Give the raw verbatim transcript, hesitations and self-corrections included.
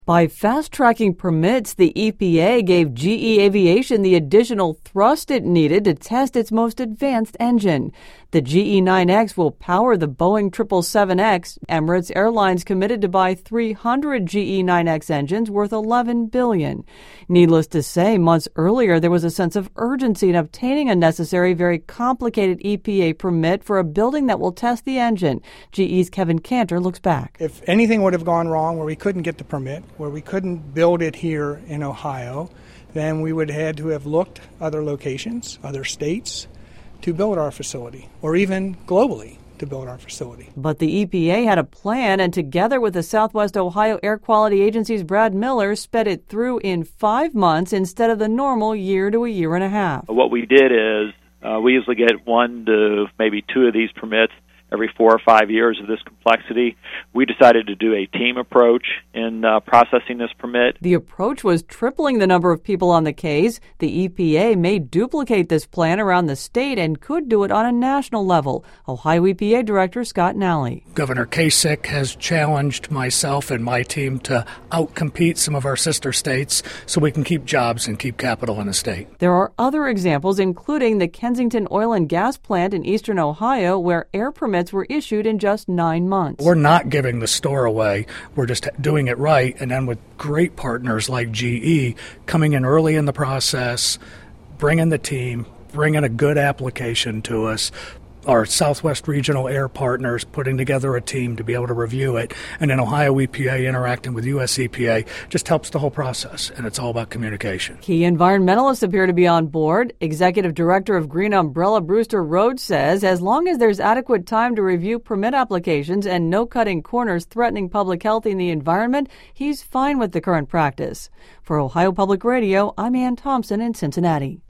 By fast-tracking permits, the E P A gave G E Aviation the additional thrust it needed to test its most advanced engine. The G E nine X will power the Boeing triple seven X. Emirates Airlines committed to buy three hundred G E nine X engines worth eleven billion dollars. Needless to say, months earlier, there was a sense of urgency in obtaining a necessary, very complicated E P A permit for a building that will test the engine. G E's Kevin Cantor looks back. If anything would have gone wrong where we couldn't get the permit, where we couldn't build it here in Ohio, then we would have had to have looked other locations, other states, to build our facility, or even globally to build our facility. But the E P A had a plan, and together with the Southwest Ohio Air Quality Agency's Brad Miller, sped it through in five months instead of the normal year to a year and a half. What we did is uh, we usually get one to maybe two of these permits every four or five years of this complexity. We decided to do a team approach in uh, processing this permit. The approach was tripling the number of people on the case. The E P A may duplicate this plan around the state and could do it on a national level. Ohio E P A Director Scott Nally. Governor Kasich has challenged myself and my team to outcompete some of our sister states so we can keep jobs and keep capital in the state. There are other examples, including the Kensington Oil and Gas Plant in eastern Ohio, where air permits were issued in just nine months. We're not giving the store away. We're just doing it right. And then with great partners like G E coming in early in the process, bringing the team, bringing a good application to us, our Southwest Regional Air partners putting together a team to be able to review it, and then Ohio E P A interacting with U S E P A just helps the whole process, and it's all about communication. Key environmentalists appear to be on board. Executive Director of Green Umbrella Brewster Rhodes says as long as there's adequate time to review permit applications and no cutting corners threatening public health and the environment, he's fine with the current practice. For Ohio Public Radio, I'm Ann Thompson in Cincinnati.